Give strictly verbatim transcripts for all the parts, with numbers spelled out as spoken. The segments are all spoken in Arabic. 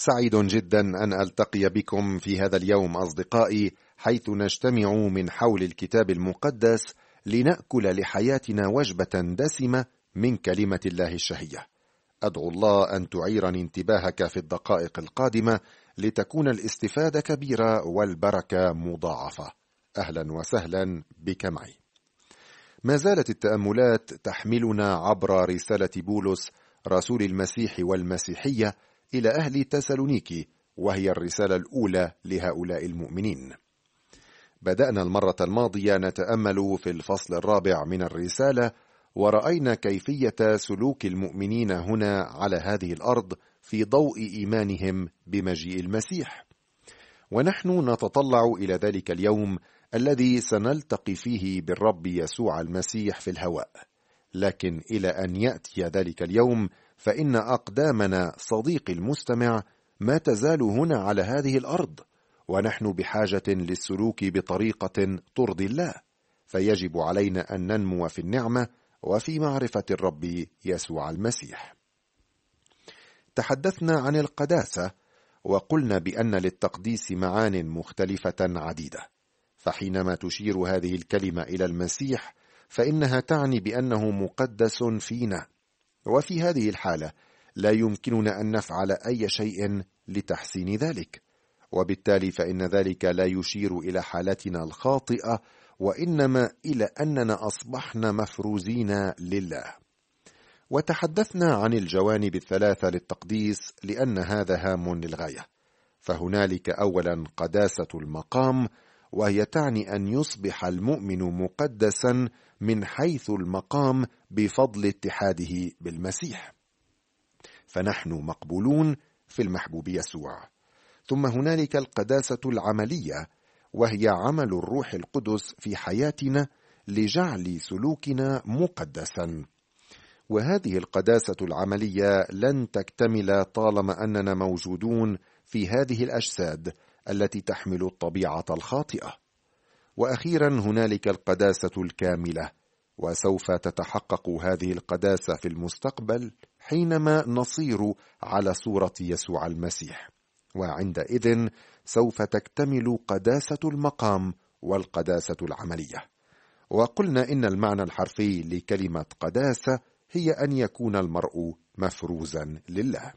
سعيد جدا أن ألتقي بكم في هذا اليوم أصدقائي، حيث نجتمع من حول الكتاب المقدس لنأكل لحياتنا وجبة دسمة من كلمة الله الشهية. أدعو الله أن تعيرني انتباهك في الدقائق القادمة لتكون الاستفادة كبيرة والبركة مضاعفة. أهلا وسهلا بك معي. ما زالت التأملات تحملنا عبر رسالة بولس رسول المسيح والمسيحية إلى أهل تسالونيكي، وهي الرسالة الأولى لهؤلاء المؤمنين. بدأنا المرة الماضية نتأمل في الفصل الرابع من الرسالة، ورأينا كيفية سلوك المؤمنين هنا على هذه الأرض في ضوء إيمانهم بمجيء المسيح. ونحن نتطلع إلى ذلك اليوم الذي سنلتقي فيه بالرب يسوع المسيح في الهواء. لكن إلى أن يأتي ذلك اليوم فإن أقدامنا صديقي المستمع ما تزال هنا على هذه الأرض، ونحن بحاجة للسلوك بطريقة ترضي الله، فيجب علينا أن ننمو في النعمة وفي معرفة الرب يسوع المسيح. تحدثنا عن القداسة، وقلنا بأن للتقديس معان مختلفة عديدة، فحينما تشير هذه الكلمة إلى المسيح فإنها تعني بأنه مقدس فينا، وفي هذه الحالة لا يمكننا أن نفعل أي شيء لتحسين ذلك، وبالتالي فإن ذلك لا يشير إلى حالتنا الخاطئة، وإنما إلى أننا أصبحنا مفروزين لله. وتحدثنا عن الجوانب الثلاثة للتقديس لأن هذا هام للغاية. فهنالك أولا قداسة المقام، وهي تعني أن يصبح المؤمن مقدسا من حيث المقام بفضل اتحاده بالمسيح، فنحن مقبولون في المحبوب يسوع. ثم هنالك القداسة العملية، وهي عمل الروح القدس في حياتنا لجعل سلوكنا مقدسا. وهذه القداسة العملية لن تكتمل طالما أننا موجودون في هذه الأجساد التي تحمل الطبيعة الخاطئة. وأخيرا هنالك القداسة الكاملة، وسوف تتحقق هذه القداسة في المستقبل حينما نصير على صورة يسوع المسيح، وعندئذ سوف تكتمل قداسة المقام والقداسة العملية. وقلنا إن المعنى الحرفي لكلمة قداسة هي أن يكون المرء مفروزا لله.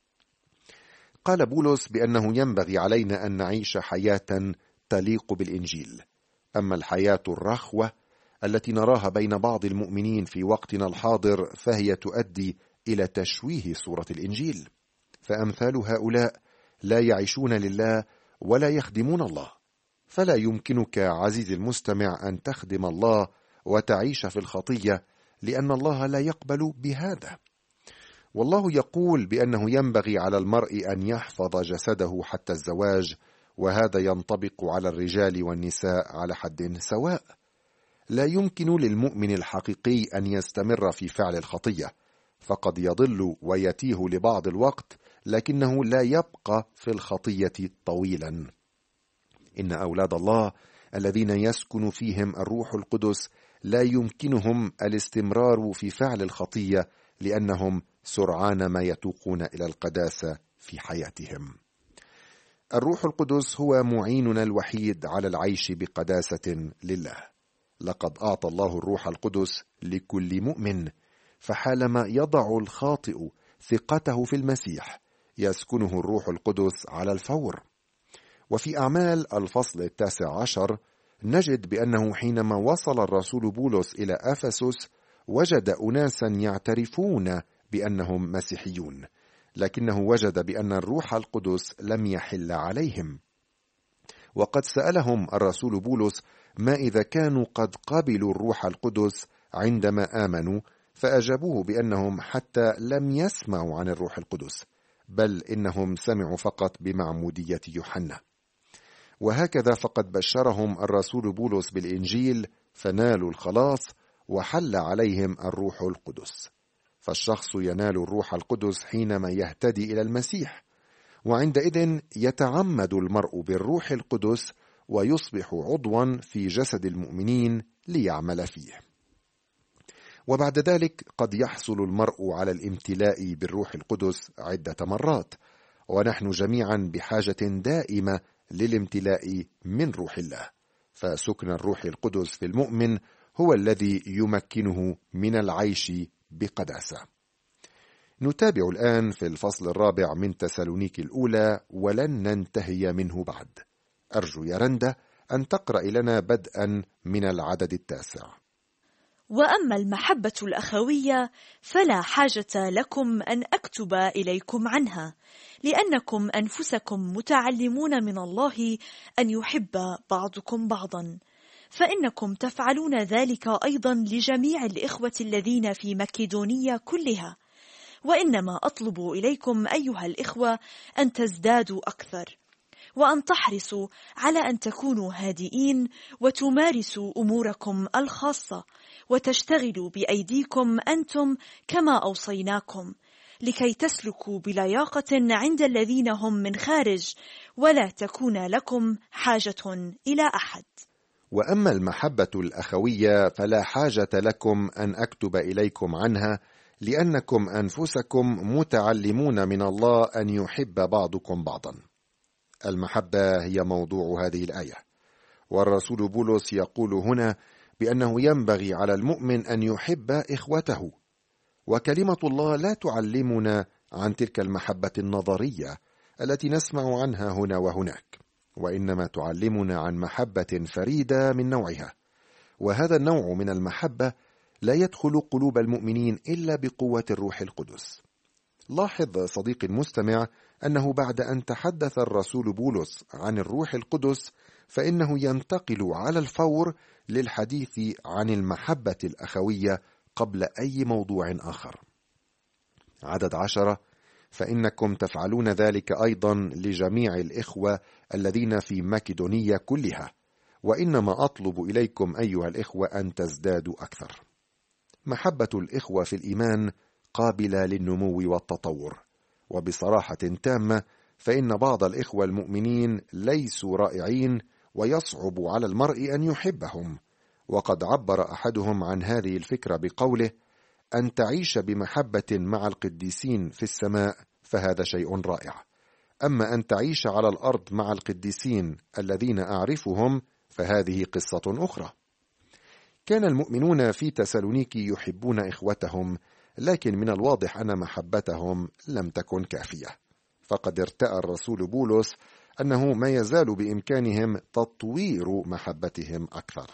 قال بولس بأنه ينبغي علينا أن نعيش حياة تليق بالإنجيل. أما الحياة الرخوة التي نراها بين بعض المؤمنين في وقتنا الحاضر فهي تؤدي إلى تشويه صورة الإنجيل، فأمثال هؤلاء لا يعيشون لله ولا يخدمون الله. فلا يمكنك عزيزي المستمع أن تخدم الله وتعيش في الخطية، لأن الله لا يقبل بهذا. والله يقول بأنه ينبغي على المرء أن يحفظ جسده حتى الزواج، وهذا ينطبق على الرجال والنساء على حد سواء. لا يمكن للمؤمن الحقيقي أن يستمر في فعل الخطية، فقد يضل ويتيه لبعض الوقت، لكنه لا يبقى في الخطية طويلا. إن أولاد الله الذين يسكن فيهم الروح القدس لا يمكنهم الاستمرار في فعل الخطية، لأنهم سرعان ما يتوقون إلى القداسة في حياتهم. الروح القدس هو معيننا الوحيد على العيش بقداسة لله. لقد أعطى الله الروح القدس لكل مؤمن، فحالما يضع الخاطئ ثقته في المسيح يسكنه الروح القدس على الفور. وفي أعمال الفصل التاسع عشر نجد بأنه حينما وصل الرسول بولس إلى أفسس وجد أناسا يعترفون بأنهم مسيحيون، لكنه وجد بأن الروح القدس لم يحل عليهم. وقد سألهم الرسول بولس ما إذا كانوا قد قبلوا الروح القدس عندما آمنوا، فأجابوه بأنهم حتى لم يسمعوا عن الروح القدس، بل إنهم سمعوا فقط بمعمودية يوحنا. وهكذا فقد بشرهم الرسول بولس بالإنجيل فنالوا الخلاص وحل عليهم الروح القدس. فالشخص ينال الروح القدس حينما يهتدي إلى المسيح، وعندئذ يتعمد المرء بالروح القدس ويصبح عضوا في جسد المؤمنين ليعمل فيه. وبعد ذلك قد يحصل المرء على الامتلاء بالروح القدس عدة مرات، ونحن جميعا بحاجة دائمة للامتلاء من روح الله، فسكن الروح القدس في المؤمن هو الذي يمكنه من العيش بقداسة. نتابع الآن في الفصل الرابع من تسالونيكي الأولى، ولن ننتهي منه بعد. أرجو يا رندا أن تقرأ لنا بدءا من العدد التاسع. وأما المحبة الأخوية فلا حاجة لكم أن أكتب إليكم عنها، لأنكم أنفسكم متعلمون من الله أن يحب بعضكم بعضا، فإنكم تفعلون ذلك أيضا لجميع الإخوة الذين في مكيدونية كلها. وإنما أطلب إليكم أيها الإخوة أن تزدادوا أكثر، وأن تحرصوا على أن تكونوا هادئين، وتمارسوا أموركم الخاصة، وتشتغلوا بأيديكم أنتم كما أوصيناكم، لكي تسلكوا بلياقة عند الذين هم من خارج، ولا تكون لكم حاجة إلى أحد. وأما المحبة الأخوية فلا حاجة لكم أن أكتب إليكم عنها، لأنكم أنفسكم متعلمون من الله أن يحب بعضكم بعضا. المحبة هي موضوع هذه الآية، والرسول بولس يقول هنا بأنه ينبغي على المؤمن أن يحب إخوته، وكلمة الله لا تعلمنا عن تلك المحبة النظرية التي نسمع عنها هنا وهناك، وإنما تعلمنا عن محبة فريدة من نوعها، وهذا النوع من المحبة لا يدخل قلوب المؤمنين إلا بقوة الروح القدس. لاحظ صديقي المستمع أنه بعد أن تحدث الرسول بولس عن الروح القدس فإنه ينتقل على الفور للحديث عن المحبة الأخوية قبل أي موضوع آخر. عدد عشرة: فإنكم تفعلون ذلك أيضا لجميع الإخوة الذين في مكيدونية كلها، وإنما أطلب إليكم أيها الإخوة أن تزدادوا أكثر. محبة الإخوة في الإيمان قابلة للنمو والتطور، وبصراحة تامة فإن بعض الإخوة المؤمنين ليسوا رائعين، ويصعب على المرء أن يحبهم، وقد عبر أحدهم عن هذه الفكرة بقوله: أن تعيش بمحبة مع القديسين في السماء فهذا شيء رائع، أما أن تعيش على الأرض مع القديسين الذين أعرفهم فهذه قصة أخرى. كان المؤمنون في تسالونيكي يحبون إخوتهم، لكن من الواضح أن محبتهم لم تكن كافية، فقد ارتأى الرسول بولس أنه ما يزال بإمكانهم تطوير محبتهم أكثر.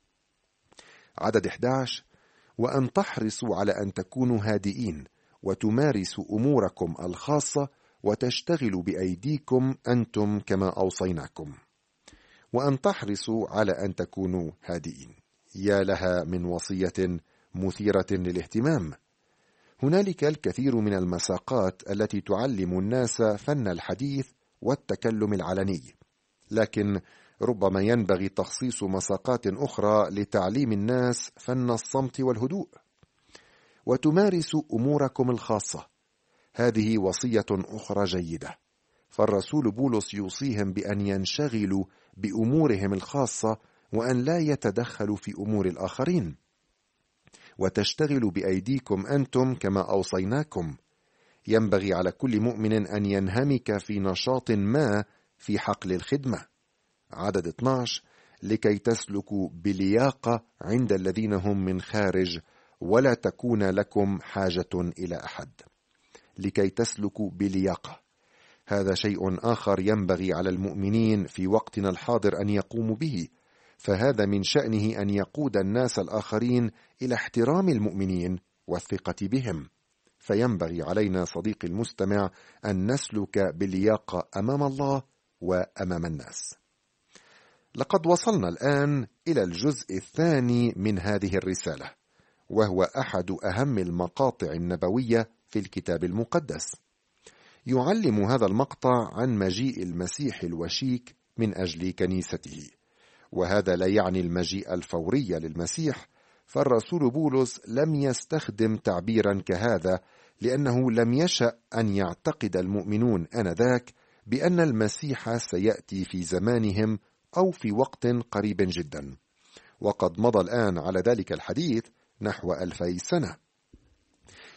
عدد أحد عشر: وأن تحرصوا على أن تكونوا هادئين، وتمارسوا أموركم الخاصة، وتشتغلوا بأيديكم أنتم كما أوصيناكم. وأن تحرصوا على أن تكونوا هادئين، يا لها من وصية مثيرة للاهتمام. هنالك الكثير من المساقات التي تعلم الناس فن الحديث والتكلم العلني، لكن ربما ينبغي تخصيص مساقات أخرى لتعليم الناس فن الصمت والهدوء. وتمارس أموركم الخاصة، هذه وصية أخرى جيدة، فالرسول بولس يوصيهم بأن ينشغلوا بأمورهم الخاصة وأن لا يتدخلوا في أمور الآخرين. وتشتغلوا بأيديكم أنتم كما أوصيناكم، ينبغي على كل مؤمن أن ينهمك في نشاط ما في حقل الخدمة. عدد اثني عشر: لكي تسلكوا بلياقة عند الذين هم من خارج، ولا تكون لكم حاجة إلى أحد. لكي تسلكوا بلياقة، هذا شيء آخر ينبغي على المؤمنين في وقتنا الحاضر أن يقوموا به، فهذا من شأنه أن يقود الناس الآخرين إلى احترام المؤمنين والثقة بهم. فينبغي علينا صديقي المستمع أن نسلك بلياقة أمام الله وأمام الناس. لقد وصلنا الآن إلى الجزء الثاني من هذه الرسالة، وهو أحد أهم المقاطع النبوية في الكتاب المقدس. يعلم هذا المقطع عن مجيء المسيح الوشيك من أجل كنيسته، وهذا لا يعني المجيء الفوري للمسيح، فالرسول بولس لم يستخدم تعبيرا كهذا، لأنه لم يشأ أن يعتقد المؤمنون آنذاك بأن المسيح سيأتي في زمانهم أو في وقت قريب جدا، وقد مضى الآن على ذلك الحديث نحو ألفي سنة.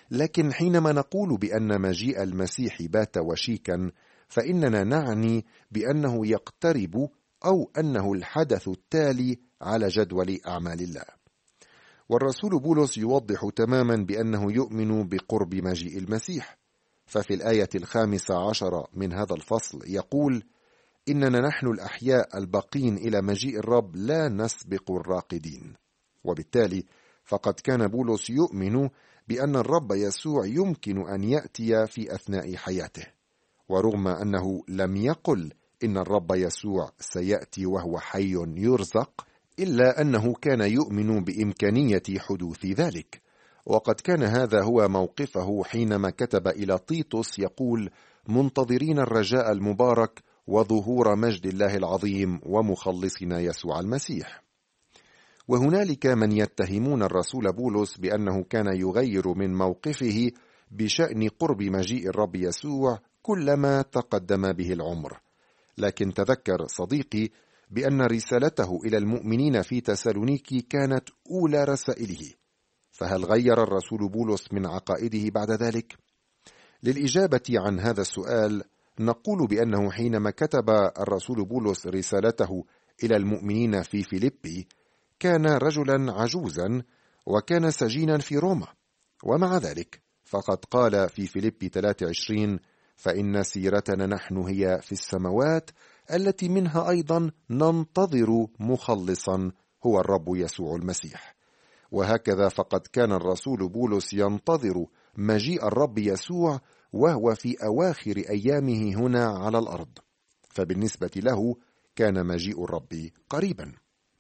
لكن حينما نقول بأن مجيء المسيح بات وشيكا، فإننا نعني بأنه يقترب أو أنه الحدث التالي على جدول أعمال الله. والرسول بولس يوضح تماما بأنه يؤمن بقرب مجيء المسيح، ففي الآية الخامسة عشر من هذا الفصل يقول: إننا نحن الأحياء الباقين إلى مجيء الرب لا نسبق الراقدين. وبالتالي فقد كان بولس يؤمن بأن الرب يسوع يمكن أن يأتي في أثناء حياته، ورغم أنه لم يقل إن الرب يسوع سيأتي وهو حي يرزق، إلا أنه كان يؤمن بإمكانية حدوث ذلك. وقد كان هذا هو موقفه حينما كتب إلى تيتوس يقول: منتظرين الرجاء المبارك وظهور مجد الله العظيم ومخلصنا يسوع المسيح. وهنالك من يتهمون الرسول بولس بأنه كان يغير من موقفه بشأن قرب مجيء الرب يسوع كلما تقدم به العمر، لكن تذكر صديقي بأن رسالته إلى المؤمنين في تسالونيكي كانت أولى رسائله، فهل غير الرسول بولس من عقائده بعد ذلك؟ للإجابة عن هذا السؤال نقول بأنه حينما كتب الرسول بولس رسالته إلى المؤمنين في فيليبي كان رجلا عجوزا وكان سجينا في روما، ومع ذلك فقد قال في فيليبي ثلاثة وعشرين: فإن سيرتنا نحن هي في السماوات التي منها أيضا ننتظر مخلصا هو الرب يسوع المسيح. وهكذا فقد كان الرسول بولس ينتظر مجيء الرب يسوع وهو في أواخر أيامه هنا على الأرض، فبالنسبة له كان مجيء الرب قريبا.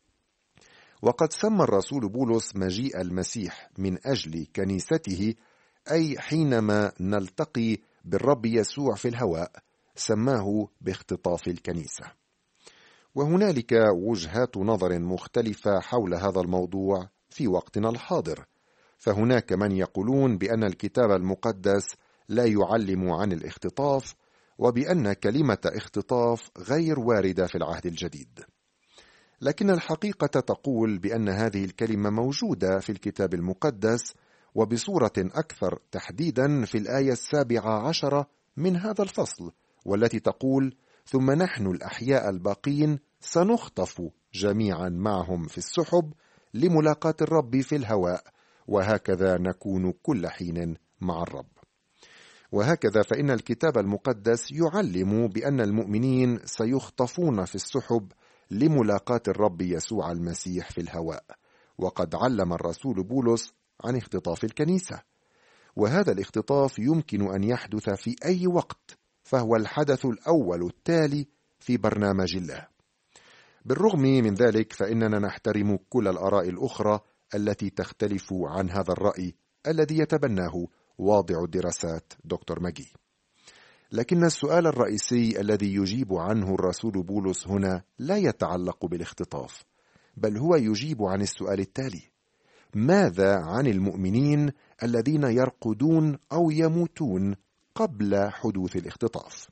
وقد سمى الرسول بولس مجيء المسيح من أجل كنيسته، أي حينما نلتقي بالرب يسوع في الهواء سماه باختطاف الكنيسة. وهنالك وجهات نظر مختلفة حول هذا الموضوع في وقتنا الحاضر، فهناك من يقولون بأن الكتاب المقدس لا يعلم عن الاختطاف، وبأن كلمة اختطاف غير واردة في العهد الجديد. لكن الحقيقة تقول بأن هذه الكلمة موجودة في الكتاب المقدس، وبصورة أكثر تحديدا في الآية السابعة عشرة من هذا الفصل، والتي تقول: ثم نحن الأحياء الباقين سنخطف جميعا معهم في السحب لملاقاة الرب في الهواء، وهكذا نكون كل حين مع الرب. وهكذا فإن الكتاب المقدس يعلم بأن المؤمنين سيخطفون في السحب لملاقاة الرب يسوع المسيح في الهواء، وقد علم الرسول بولس عن اختطاف الكنيسة، وهذا الاختطاف يمكن أن يحدث في أي وقت، فهو الحدث الأول التالي في برنامج الله. بالرغم من ذلك فإننا نحترم كل الآراء الأخرى التي تختلف عن هذا الرأي الذي يتبناه واضع الدراسات دكتور ماجي. لكن السؤال الرئيسي الذي يجيب عنه الرسول بولس هنا لا يتعلق بالاختطاف، بل هو يجيب عن السؤال التالي: ماذا عن المؤمنين الذين يرقدون أو يموتون قبل حدوث الاختطاف؟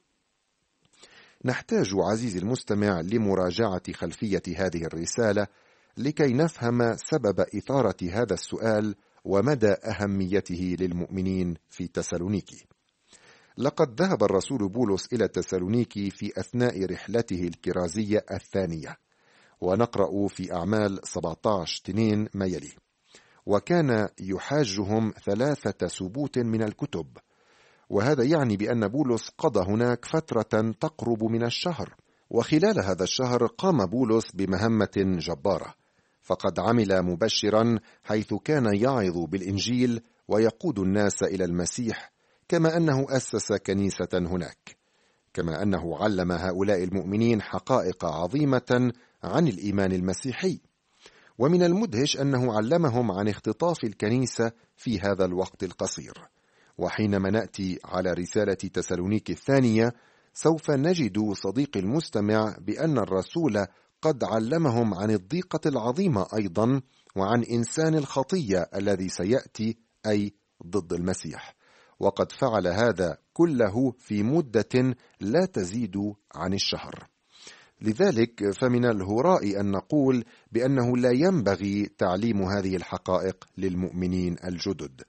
نحتاج عزيزي المستمع لمراجعة خلفية هذه الرسالة لكي نفهم سبب إثارة هذا السؤال ومدى أهميته للمؤمنين في تسالونيكي. لقد ذهب الرسول بولس إلى تسالونيكي في أثناء رحلته الكرازية الثانية، ونقرأ في أعمال سبعة عشر اثنين ما يلي: وكان يحاجهم ثلاثة سبوت من الكتب. وهذا يعني بأن بولس قضى هناك فترة تقرب من الشهر، وخلال هذا الشهر قام بولس بمهمة جبارة، فقد عمل مبشرا حيث كان يعظ بالإنجيل ويقود الناس إلى المسيح، كما أنه أسس كنيسة هناك، كما أنه علم هؤلاء المؤمنين حقائق عظيمة عن الإيمان المسيحي. ومن المدهش أنه علمهم عن اختطاف الكنيسة في هذا الوقت القصير. وحينما نأتي على رسالة تسالونيكي الثانية سوف نجد صديقي المستمع بأن الرسول قد علمهم عن الضيقة العظيمة أيضا، وعن إنسان الخطية الذي سيأتي أي ضد المسيح، وقد فعل هذا كله في مدة لا تزيد عن الشهر. لذلك فمن الهراء أن نقول بأنه لا ينبغي تعليم هذه الحقائق للمؤمنين الجدد،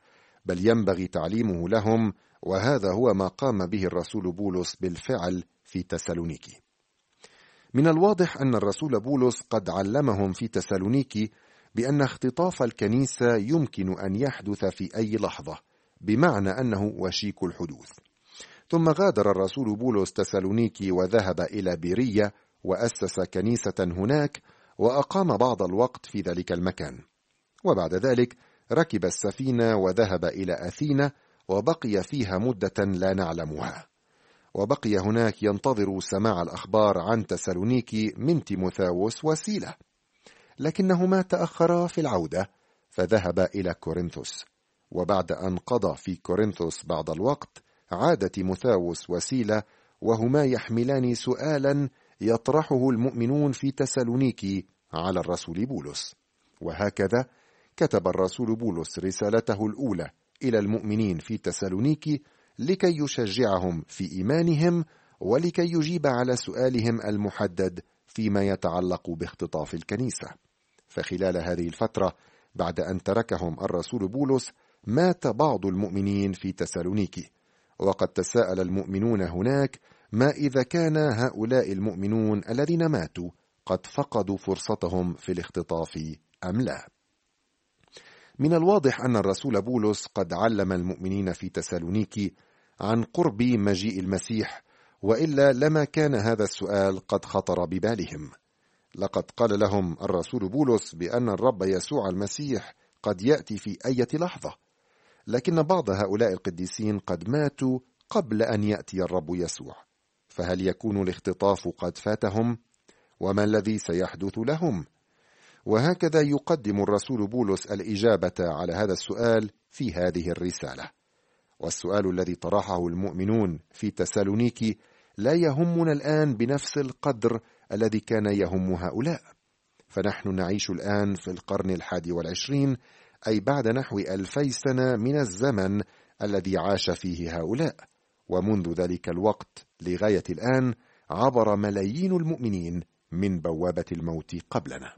بل ينبغي تعليمه لهم، وهذا هو ما قام به الرسول بولس بالفعل في تسالونيكي. من الواضح أن الرسول بولس قد علمهم في تسالونيكي بأن اختطاف الكنيسة يمكن أن يحدث في أي لحظة، بمعنى أنه وشيك الحدوث. ثم غادر الرسول بولس تسالونيكي وذهب إلى بيرية وأسس كنيسة هناك، وأقام بعض الوقت في ذلك المكان. وبعد ذلك ركب السفينة وذهب إلى أثينا، وبقي فيها مدة لا نعلمها، وبقي هناك ينتظر سماع الأخبار عن تسالونيكي من تيموثاوس وسيلة، لكنهما تأخرا في العودة فذهب إلى كورنثوس. وبعد أن قضى في كورنثوس بعض الوقت عاد تيموثاوس وسيلة، وهما يحملان سؤالا يطرحه المؤمنون في تسالونيكي على الرسول بولس. وهكذا كتب الرسول بولس رسالته الأولى إلى المؤمنين في تسالونيكي لكي يشجعهم في إيمانهم، ولكي يجيب على سؤالهم المحدد فيما يتعلق باختطاف الكنيسة. فخلال هذه الفترة بعد أن تركهم الرسول بولس مات بعض المؤمنين في تسالونيكي، وقد تساءل المؤمنون هناك ما إذا كان هؤلاء المؤمنون الذين ماتوا قد فقدوا فرصتهم في الاختطاف أم لا. من الواضح أن الرسول بولس قد علم المؤمنين في تسالونيكي عن قرب مجيء المسيح، وإلا لما كان هذا السؤال قد خطر ببالهم. لقد قال لهم الرسول بولس بأن الرب يسوع المسيح قد يأتي في أي لحظة، لكن بعض هؤلاء القديسين قد ماتوا قبل أن يأتي الرب يسوع، فهل يكون الاختطاف قد فاتهم؟ وما الذي سيحدث لهم؟ وهكذا يقدم الرسول بولس الإجابة على هذا السؤال في هذه الرسالة. والسؤال الذي طرحه المؤمنون في تسالونيكي لا يهمنا الآن بنفس القدر الذي كان يهم هؤلاء، فنحن نعيش الآن في القرن الحادي والعشرين، أي بعد نحو ألفي سنة من الزمن الذي عاش فيه هؤلاء، ومنذ ذلك الوقت لغاية الآن عبر ملايين المؤمنين من بوابة الموت قبلنا.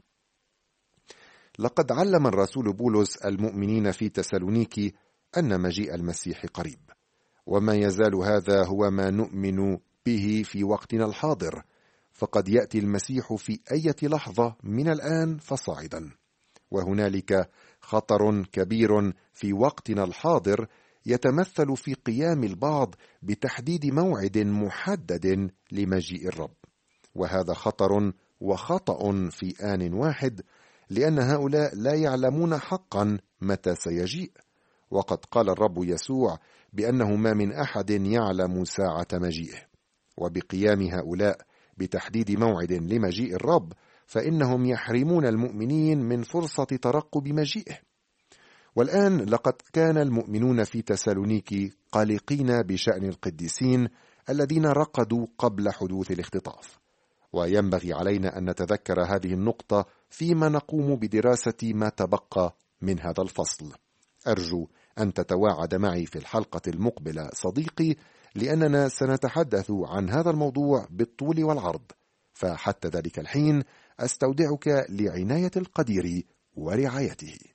لقد علم الرسول بولس المؤمنين في تسالونيكي أن مجيء المسيح قريب، وما يزال هذا هو ما نؤمن به في وقتنا الحاضر، فقد يأتي المسيح في أي لحظة من الآن فصاعدا. وهنالك خطر كبير في وقتنا الحاضر يتمثل في قيام البعض بتحديد موعد محدد لمجيء الرب، وهذا خطر وخطأ في آن واحد، لأن هؤلاء لا يعلمون حقا متى سيجيء. وقد قال الرب يسوع بأنه ما من أحد يعلم ساعة مجيئه، وبقيام هؤلاء بتحديد موعد لمجيء الرب فإنهم يحرمون المؤمنين من فرصة ترقب مجيئه. والآن لقد كان المؤمنون في تسالونيكي قلقين بشأن القديسين الذين رقدوا قبل حدوث الاختطاف، وينبغي علينا أن نتذكر هذه النقطة فيما نقوم بدراسة ما تبقى من هذا الفصل. أرجو أن تتواعد معي في الحلقة المقبلة صديقي، لأننا سنتحدث عن هذا الموضوع بالطول والعرض، فحتى ذلك الحين أستودعك لعناية القدير ورعايته.